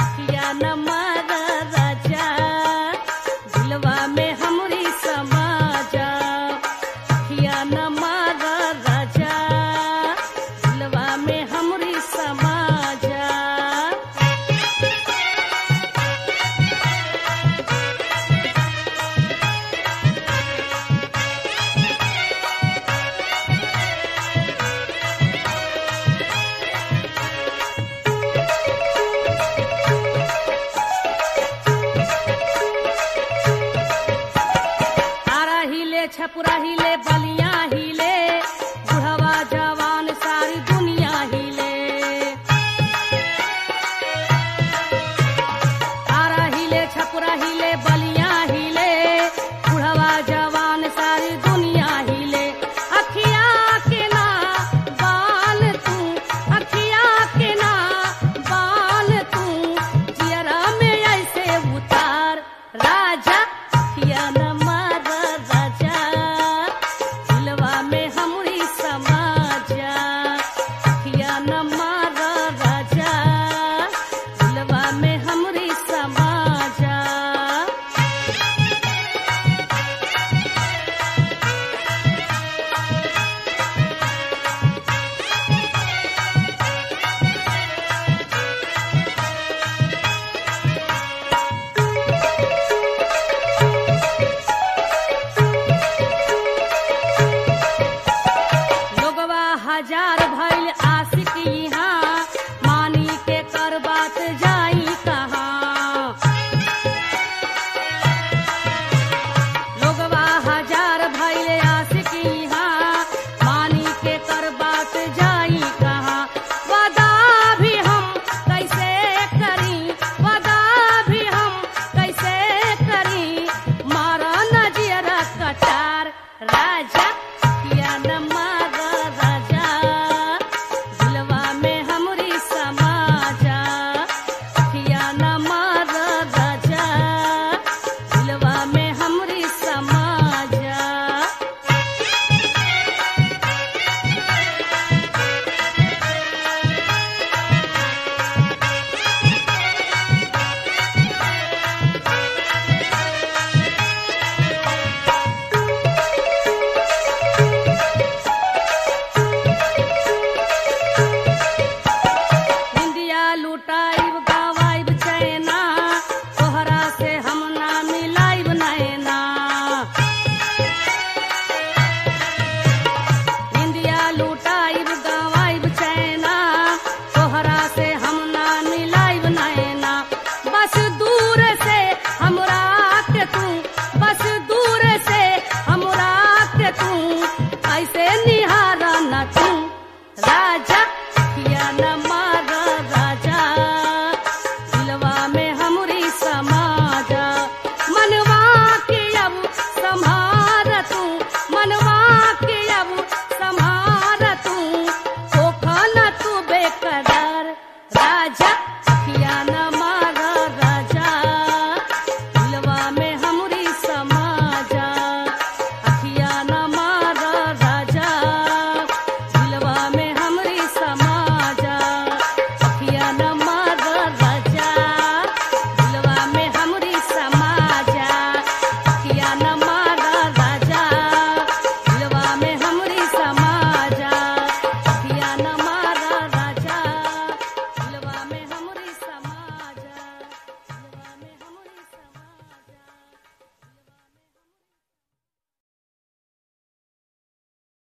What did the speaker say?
किया न मार राजा दिलवा में हमरी समा जा किया न मार राजा दिलवा में हमरी समा जा। छपुरा हिले बलिया हिले बुढ़वा जवान सारी दुनिया हिले आरा हिले छपुरा हिले बलिया हिले बुढ़वा जवान सारी दुनिया हिले। अखिया के ना बाल तू अखिया के ना बाल तू जियरा में ऐसे उतार राजा किया न हजार भइल आशिक यहाँ मानी के कर बात जाई कहाँ लोगवा हजार भइल आशिक यहाँ मानी के कर बात जाई कहाँ। वादा भी हम कैसे करी वादा भी हम कैसे करी मारा नजियरा कटार राजा किया न मार लुटाइब गवाइब चैना तोहरा से हम ना मिलाइब नैना इंदिया लुटाइब गवाइब चैना तोहरा से हम ना मिलाइब नैना। बस दूर से हमरा के तू बस दूर से हमरा के तू ऐसे निहारा न तू राजा किया न मार राजा किया न